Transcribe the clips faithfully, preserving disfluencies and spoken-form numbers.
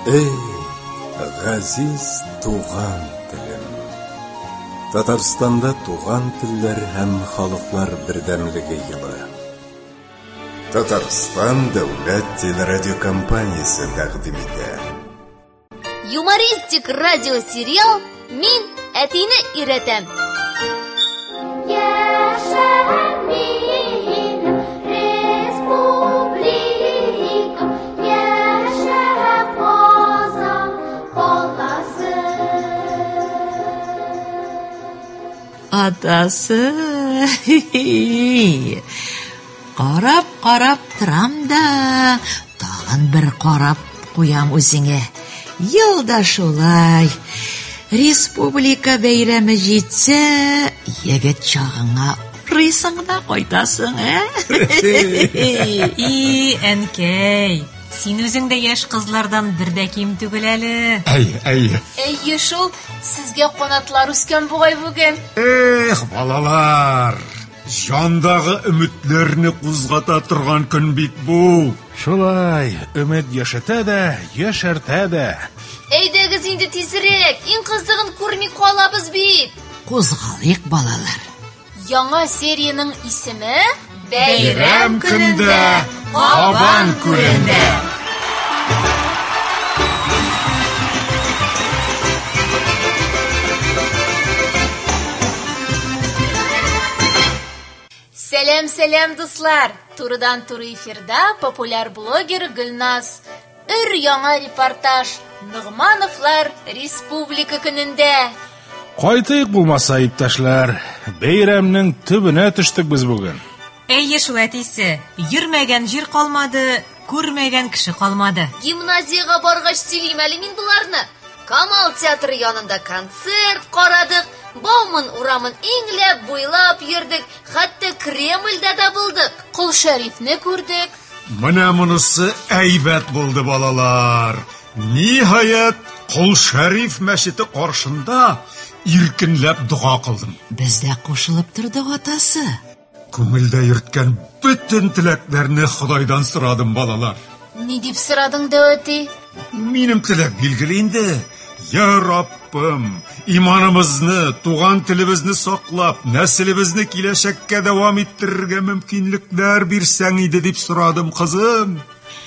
Эй, газиз туган телем. Татарстанда туган телләр һәм халыклар бердәмлеге елы. Татарстан дәүләт телерадиокомпаниясе тәкъдим итә. Юмористик радиосериал «Мин әтине өйрәтәм». Атасы, карап-карап торам да, тагын бер карап куям үзеңә. Елда шулай. Республика бәйрәме җитсә, егет чагыңа рисың да кайтасың, ә? И, әнкәй, син үзең дә яшь кызлардан бер дә ким түгел әле. Әйе, әйе. Әйе шул, сезгә канатлар үскән бугай бүген. Эх, балалар, җандагы өметләрне кузгата торган көн бит бу. Шулай, өмет яшәтә дә, яшәртә дә. Әйдәгез инде тизрәк, иң кызыгын күрми калабыз бит. Кузгалыйк, балалар. Яңа серияның исеме Бәйрәм көндә Кабан күлендә. Сәлам-сәлам, дуслар! Турыдан-туры эфирда популяр блогер Гөлназ. Өр яңа репортаж Нугмановлар Республика көнендә. Кайтыйк булмаса, иптәшләр. Бәйрәмнең төбенә төштек без бүген. Әйе шул әтисе, йөрмәгән җир калмады, күрмәгән кеше калмады. Гимназиягә баргач сөйлим әле мин буларны. Камал театры янында концерт карадык, Бауман урамын иңләп, буйлап йөрдек, хәтта Кремльдә дә булдык. Кол Шәрифне күрдек. Менә монысы әйбәт булды, балалар. Ниһаять, Кол Шәриф мәчете каршында иркенләп дуга кылдым. Без дә кушылып тордык, атасы. Күңелдә йөрткән бөтен теләкләрне Худайдан сорадым, балалар. Ни дип сорадың, Дәүәти? Минем теләк билгеле инде. Я Раббым, иманымызны, туган телебезне саклап, нәселебезне киләчәккә дәвам иттерергә мөмкинлекләр бирсәң иде дип сорадым, кызым.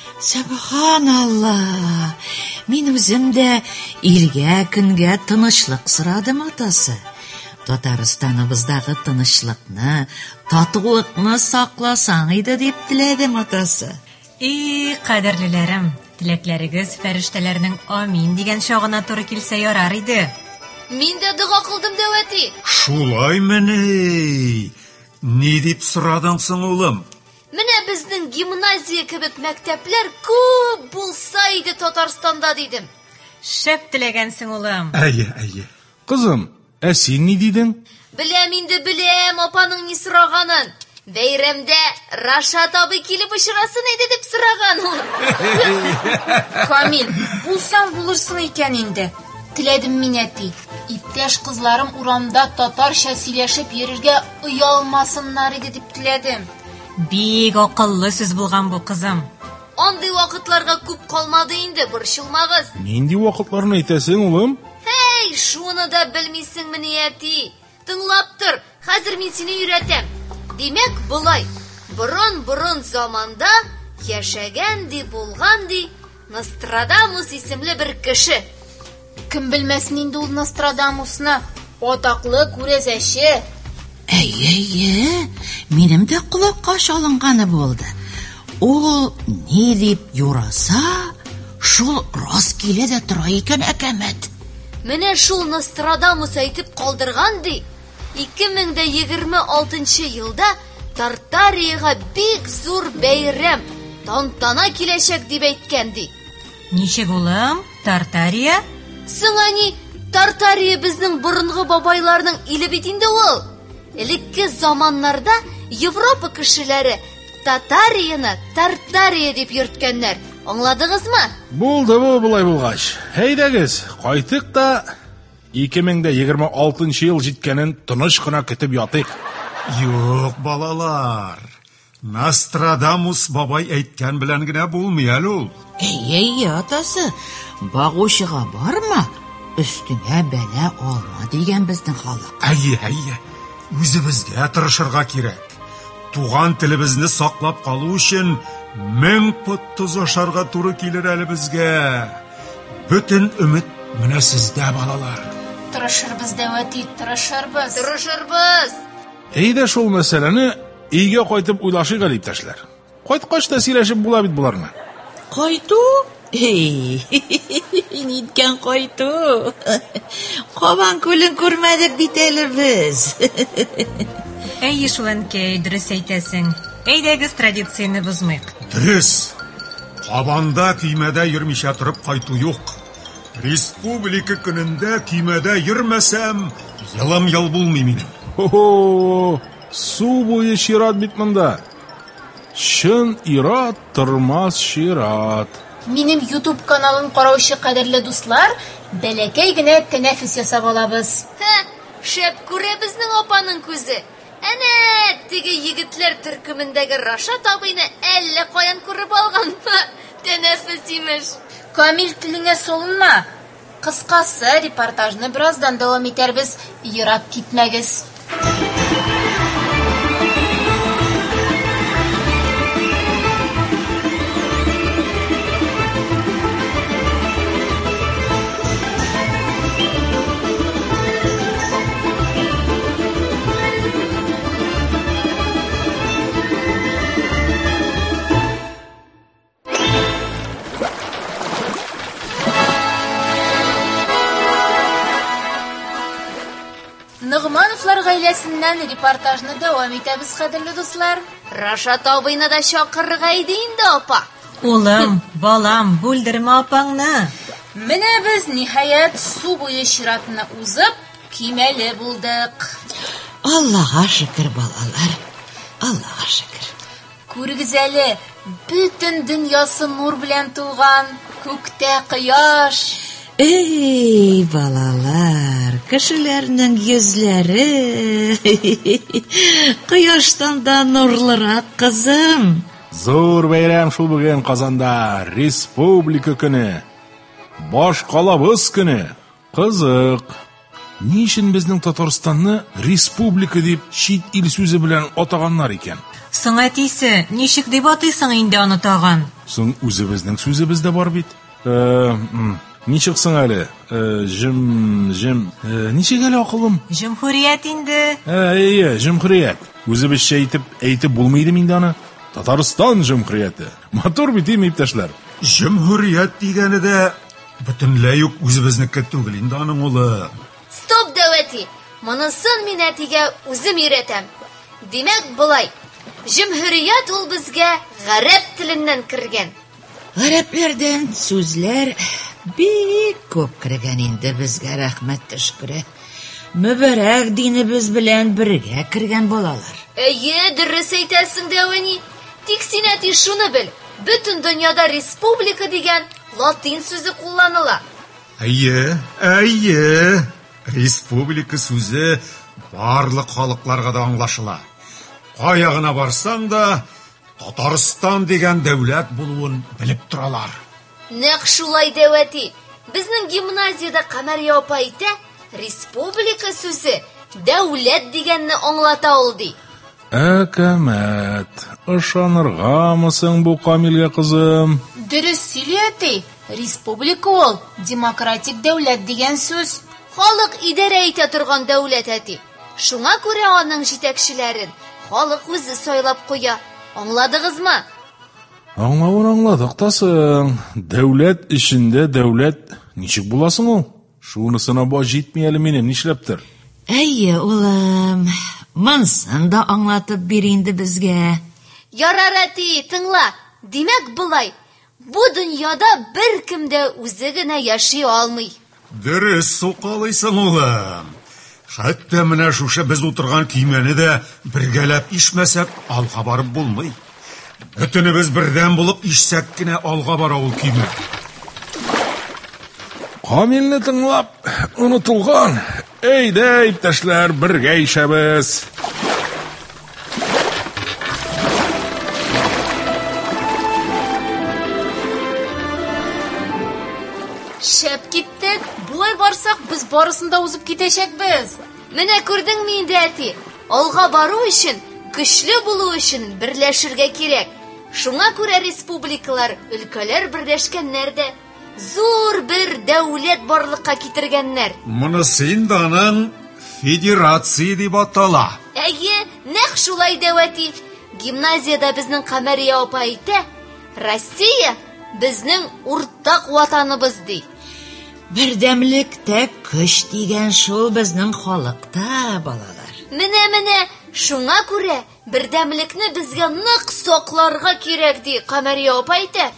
Субханалла. Мин үзем дә илгә, көнгә тынычлык сорадым, атасы. Татарстаныбыздагы тынычлыкны, татулыкны сакласаң иде дип теләдем, атасы. И, кадерлеләрем, теләкләрегез фәрештәләрнең амин дигән чагына туры килсә ярар иде. Мин дә дуга кылдым, Дәүәти. Шулай менә. Ни дип сорадың соң, улым? Менә безнең гимназия кебек мәктәпләр күп булса иде Татарстанда дидем. Шәп теләгәнсең, улым. Әйе, әйе. Кызым, ә син ни дидең? Беләм инде, беләм апаның ни сораганын. Бәйрәмдә Рашат абый килеп очрасын иде дип сораган ул. Камил, булсаң булырсың икән инде. Теләдем мин, әти. Иптәш кызларым урамда татарча сөйләшеп йөрергә уялмасыннар иде дип теләдем. Бик акыллы сүз булган бу, кызым. Андый вакытларга күп калмады инде, борчылмагыз. Нинди вакытларны әйтәсең, улым? Хей, шуны да белмисеңме, әти? Тыңлап тор, хәзер мин сине өйрәтәм. Димәк, булай. Борын-борын заманда яшәгән ди, булган ди Нострадамус исемле бер кеше. Кем белмәсен инде ул Нострадамусны, атаклы күрәзәче. Әйе, минем дә колакка чалынганы булды. Ул ни дип юраса, шул рас килә дә тора икән, әкәмәт. Менә шул Нострадамус әйтеп калдырган ди. ике мең егерме алтынчы елда Тартарияга бик зур бәйрәм, тантана киләчәк дип әйткән ди. Ничек, улым? Тартария? Сыңа ни, Тартария безнең борынгы бабайларның иле бит инде ул. Элекке заманнарда Европа кешеләре Татарияны Тартария дип йөрткәннәр. Аңладыгызмы? Булды бу булай булгач. Әйдәгез, кайтык да ике мең егерме алтынчы ел җиткәнен тыныч кына көтеп ятыйк. Юк, балалар. Нострадамус бабай әйткән белән генә булмый әле ул. Әй, атасы, багушыга барма, өстеңә бәлә алма дигән безнең халык. Әйе, әйе. Үзебезгә тырышырга кирәк. Туган телебезне саклап калу өчен мең пот тоз ашарга туры килер әле безгә. Бөтен өмет менә сездә, балалар. Тырышырбыз, Дәвәти, тырышырбыз. Тырышырбыз. Әйдә шул мәсьәләне өйгә кайтып уйлашыйк әле, иптәшләр. Кайткач та сөйләшеп була бит буларны. Кайту? Эй, ниткән кайту? Кабан күлен күрмәдек бит әле без. Әйе шул, әнкәй, дөрес әйтәсең. Әйдәгез, традицияны бозмыйк. Дөрес. Кабанда көймәдә йөрмичә торып кайту юк. Республика көнендә көймәдә йөрмәсәм, елым ел булмый минем. Хо-хо, су буе шират бит монда. Шын ират тормас шират. Минем YouTube каналын караучы кадерле дуслар, бәләкәй генә тәнәфес ясап алабыз. Ха, шәп күрә безнең апаның күзе. Әнә теге егетләр төркемендәге Рашат абыйны әллә каян күреп алган. Тәнәфес имеш. Камил, телеңә солынма. Кыскасы, репортажны бераздан дәвам итәрбез. Ерап китмәгез. Нығмановлар гаиләсеннән репортажны дәвам итәбез, кадерле дуслар. Рашат абыйны да чакырырга иде инде, апа. Улым, балам, бүлдермә апаңны. Менә без ниһаять су буе чиратына узып, кимәле булдык. Аллаһа шөкер, балалар. Аллаһа шөкер. Күрегез әле, бөтен дөньясы нур белән тулган, күктә кояш. Эй, балалар, кешеләрнең йөзләре кояштан да нурлырак, кызым. Зур бәйрәм шул бүген Казанда, республика көне. Баш калабыз көне. Кызык. Ни өчен безнең Татарстанны республика дип чит ил сүзе белән атаганнар икән? Соң әтисе, ничек дип атыйсың инде аны тагын? Соң үзебезнең сүзебез дә бар бит. Э, ничек соң әле? Э, җим, җим, ничек әле акылым? Җумһурият инде. Әйе, җумһурият. Үзебезчә әйтеп, әйтеп булмыйды инде аны. Татарстан җумһурияте. Матур бит, иптәшләр. Җумһурият дигәне дә бөтенләй үк үзебезнеке түгел инде аның улы. Стоп, Дәвәти. Монысын мин әтигә үзем өйрәтәм. Димәк, булай. Җумһурият ул безгә гарәп теленнән кергән. Гарәпләрдән сүзләр бик күп кергән инде безгә, рәхмәт төшкерә. Мөбарәк динебез белән бергә кергән балалар. Әйе, дөрес әйтәсең, Дәвәни. Тик син әти шуны бел. Бөтен дөньяда республика дигән латин сүзе кулланыла. Әйе, әйе. Республика сүзе барлык халыкларга да аңлашыла. Кая гына барсаң да Татарстан дигән дәүләт булуын белеп торалар. Нәкъ шулай, Дәвәти. Безнең гимназиядә Камәрия апа әйтә, республика сүзе дәүләт дигәнне аңлата ул ди. Әкәмәт, ышаныргамы соң бу Камилгә, кызым? Дөрес сөйләте. Республика ул демократик дәүләт дигән сүз. Халык идарә итә торган дәүләт, әти. Шуңа күрә аның җитәкчеләрен халык үзе сайлап куя. Аңладыгызмы? Аңлавын аңладык тасың. Дәүләт эчендә дәүләт ничек буласың ул? Шунысына ба җитми әле минем, нишләптер? Әйе, улым, монсын да аңлатып бир инде безгә. Ярар, әти, тыңла. Димәк, булай. Бу дөньяда бер кем дә үзе генә яши алмый. Дөрес сукалыйсың, улым. Хәтта менә шушы без утырган көймәне дә бергәләп ишмәсәк, алга барып булмый. Бөтенебез бердән булып ишсәк кенә алга бара ул көймә. Камилне тыңлап, онытылган. Әйдә, иптәшләр, бергә ишәбез. Шәп киттек. Булай барсак, без барысында узып китәчәкбез. Менә күрдеңме инде, әти? Алга бару өчен, көчле булу өчен берләшергә кирәк. Шуңа күрә республикалар, өлкәләр берләшкәннәр дә зур бер дәүләт барлыкка китергәннәр. Монысы инде аның федерация дип атала. Әйе, нәкъ шулай дәвәти. Гимназиядә безнең Камәрия апа әйтә, Россия безнең уртак ватаныбыз ди. Бердәмлектә көч дигән шул безнең халыкта, балалар. Менә-менә, шуңа күрә бердәмлекне безгә нык сакларга кирәк ди, Камәрия апа әйтә.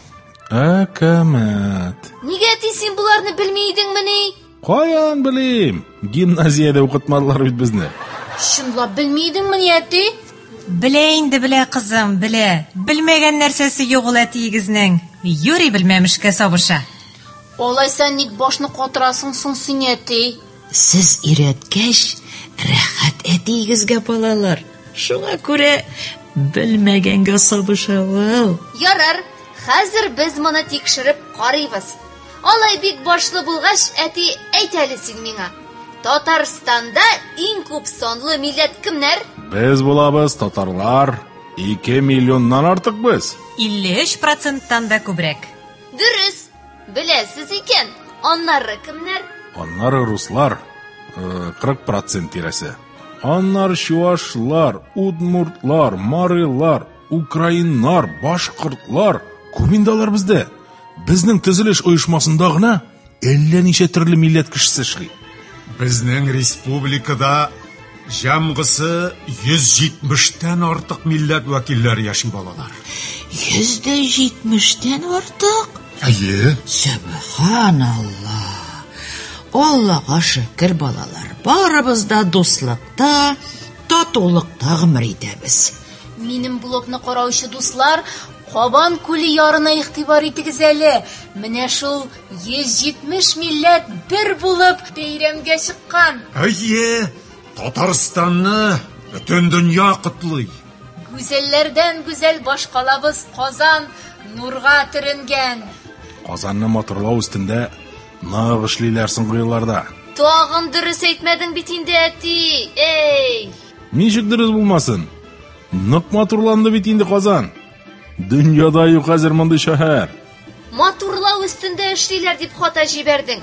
Әкәмәт. Нигә ти син буларны белми идеңмени? Каян белим? Гимназиядә укытмадылар бит безне. Шунлап белми идеңмени, әти? Белә инде, белә кызым, белә. Белмәгән нәрсәсе юк ул әтиегезнең. Юри белмәмешкә сабыша. Алайса ник башны катырасың соң син, әти? Сез өйрәткәч, рәхәт әтиегезгә, балалар. Шуңа күрә белмәгәнгә сабыша ул. Ярар, хәзер без моны тикшереп карыйбыз. Алай бик башлы булгач, әти, әйт әле син миңа. Татарстанда иң күп сонлы милләт кемнәр? Без булабыз татарлар. ике миллионнан артык без. илле өч проценттан да күбрәк. Дөрес. Беләсез икән. Аннары кемнәр? Аннары руслар, кырык процент тирәсе. Аннары чуашлар, удмуртлар, марылар, украиннар, башкортлар. Күминдалар бездә. Безнең төзелеш оешмасында гына әллә ничә төрле милләт кешесе эшли. Безнең республикада җәмгысы йөз җитмештән артык милләт вәкилләре яши, балалар. йөз җитмештән артык? Әйе. Субханалла. Аллага шөкер, балалар. Барыбыз да дуслыкта, татулыкта гомер итәбез. Минем блогны караучы дуслар, Кабан күле ярына игътибар итегез әле. Менә шул йөз җитмеш милләт бер булып бәйрәмгә чыккан. Әйе, Татарстанны бөтен дөнья котлый. Гүзәлләрдән гүзәл башкалабыз Казан нурга төренгән. Казанны матурлау өстендә нык эшлиләр соңгы елларда. Тагын дөрес әйтмәдең бит инде, әти. Эй! Ничек дөрес булмасын? Нык матурланды бит инде Казан. Дөньяда юк хәзер мондый шәһәр. Матурлау өстендә эшлиләр дип хата җибәрдең.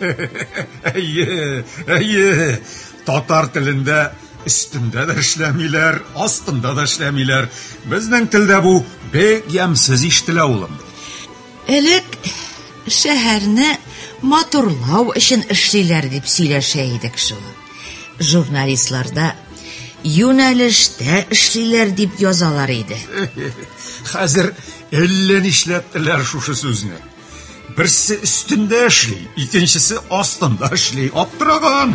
Әйе, әйе. Татар телендә өстендә дә эшләмиләр, астында да эшләмиләр. Безнең телдә бу бик ямсыз ишетелә, улым. Элек шәһәрне матурлау өчен эшлиләр дип сөйләшә идек шул. Журналистларда юнәлештә эшлиләр дип язалар иде. Хәзер әллә нишләттеләр шушы сүзне. Берсе өстендә эшли, икенчесе астында эшли. Аптыраган.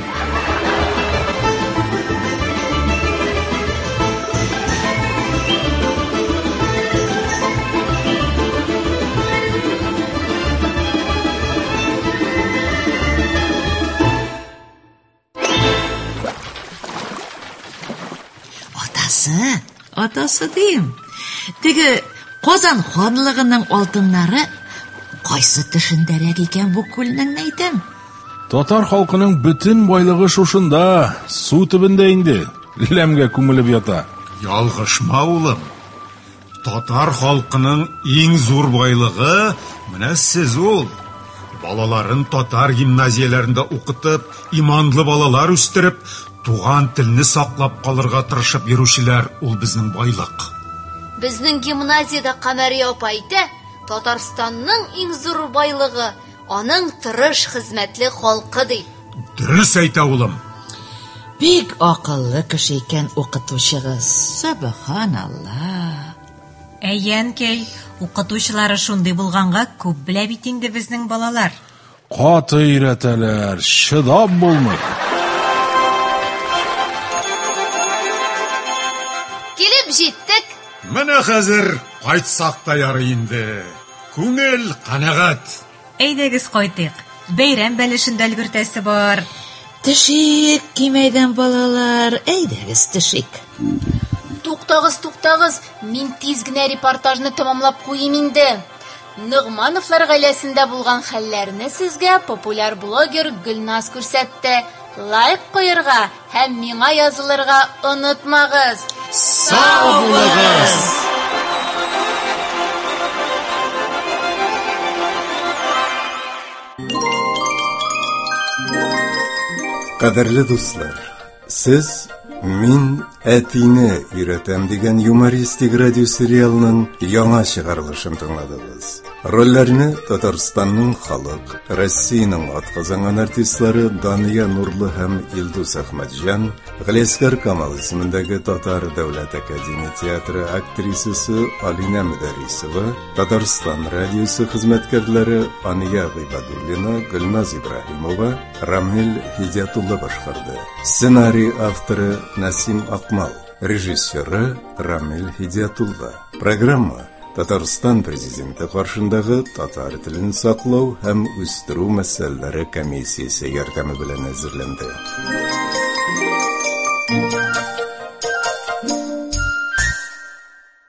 Атасы, атасы дим. Теге Казан ханлыгының алтыннары кайсы төшендәрәк икән бу күлнең, әйтәм? Татар халкының бөтен байлыгы шушында, су төбендә инде. Ләмгә күмелеп ята. Ялгышма, улым. Татар халкының иң зур байлыгы менә сез ул. Балаларын татар гимназияләрендә укытып, иманлы балалар үстереп, туган телне саклап калырга тырышып йөрүчеләр ул безнең байлык. Безнең гимназиядә Камәрия апа әйтә, Татарстанның иң зур байлыгы аның тырыш хезмәтле халкы ди. Дөрес әйтә, улым. Бик акыллы кеше икән укытучыгыз. Субханалла. Әйянкәй, укытучылары шундый булганга күп белә бит инде безнең балалар. Каты өйрәтәләр, шыдап булмый. Килеп җиттек. Менә хәзер кайтсак та ярый инде. Күңел канәгать. Әйдәгез кайтыйк. Бәйрәм бәлешендә өлгертәсе бар. Тишик кимәйдән, балалар, әйдәгез тишик. Туктагыз, туктагыз, мин тиз генә репортажны тәмамлап куйым инде. Нугмановлар гаиләсендә булган хәлләрне сезгә популяр блогер Гөлназ күрсәтте. Лайк куярга һәм миңа язылырга онытмагыз. Сау булыгыз! Кадерле дуслар, сез «Мин әтине өйрәтәм» дигән юмористик радиосериалның яңа чыгарылышын тыңладыгыз. Рольләрне Татарстанның халык, Россиянең атказанган артистлары Дания Нурлы һәм Илдус Әхмәтҗан, Галиәсгар Камал исемендәге Татар дәүләт академия театры актрисасы Алина Мөдәрисова, Татарстан радиосы хезмәткәрләре Ания Гыйбадуллина, Гөлназ Ибраһимова, Рамил Хидиятулла башкарды. Сценарий авторы Насим Акмал, режиссеры Рамил Хидиятулла. Программа Татарстан президенты каршындагы татар телен саклау һәм үстерү мәсьәләләре комиссиясе ярдәме белән әзерләнде.